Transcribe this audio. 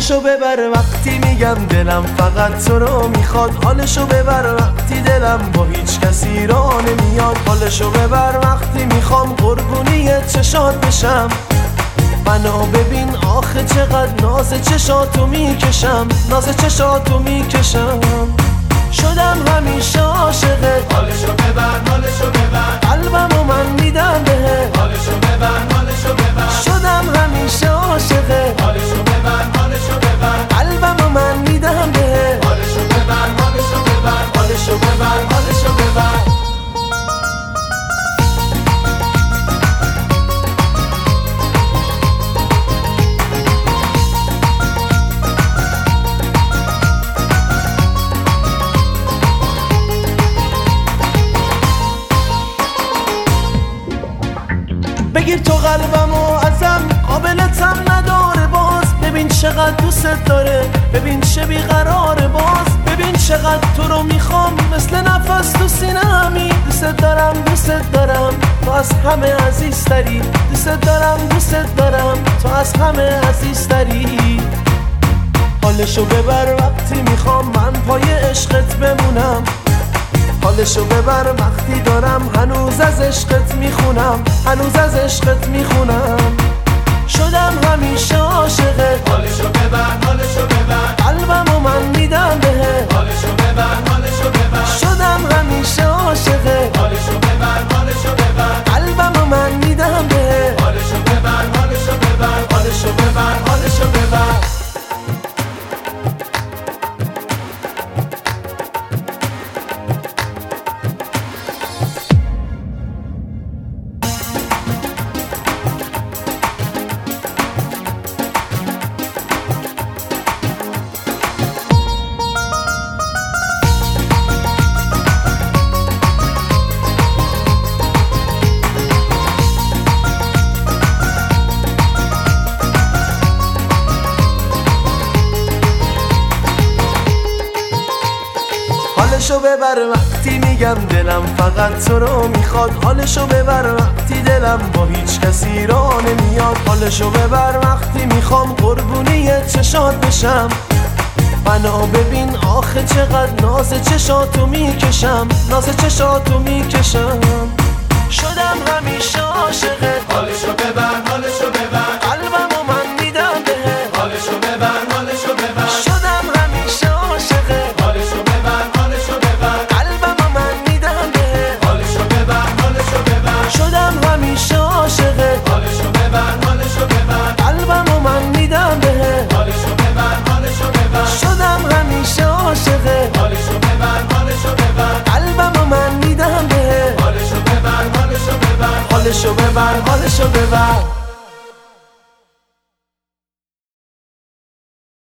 حالشو ببر وقتی میگم دلم فقط تو رو میخواد. حالشو ببر وقتی دلم با هیچ کسی را نمیاد. حالشو ببر وقتی میخوام قربونی چشات بشم. منو ببین آخه چقدر ناز چشاتو میکشم، ناز چشاتو میکشم. شدم همیشه عاشقه، حالشو ببر، حالشو ببر، قلبمو من میدم بهت. حالشو ببر، حالشو ببر، شدم همیشه عاشقه، حالشو ببر، حالشو ببر، قلبمو من میدم بهت. حالشو ببر، حالشو ببر، حالشو ببر، حالشو ببر. بگیر تو قلبمو ازم، قابلتم نداره باز. ببین چقدر دوست داره، ببین چه بیقراره باز. ببین چقدر تو رو میخوام مثل نفس تو سینه‌می. دوست دارم، دوست دارم، تو از همه عزیزتری. دوست دارم، دوست دارم، تو از همه عزیزتری. حالشو ببر وقتی میخوام من پای عشقت بمونم. حالشو ببر وقتی دارم هنوز از عشقت میخونم، هنوز از عشقت میخونم. شدم همیشه عاشقه، حالشو ببر، حالشو ببر، قلبمو من میدم بهت. حالشو ببر، حالشو ببر، شدم همیشه عاشقه، حالشو ببر، حالشو ببر، قلبمو من میدم بهت. حالشو ببر، حالشو ببر، حالشو ببر، حالشو ببر. حالشو ببر وقتی میگم دلم فقط تو رو میخواد. حالشو ببر وقتی دلم با هیچ کسی را نمیاد. حالشو ببر وقتی میخوام قربونی چشات بشم. منو ببین آخه چقدر ناز چشاتو میکشم، ناز چشاتو میکشم.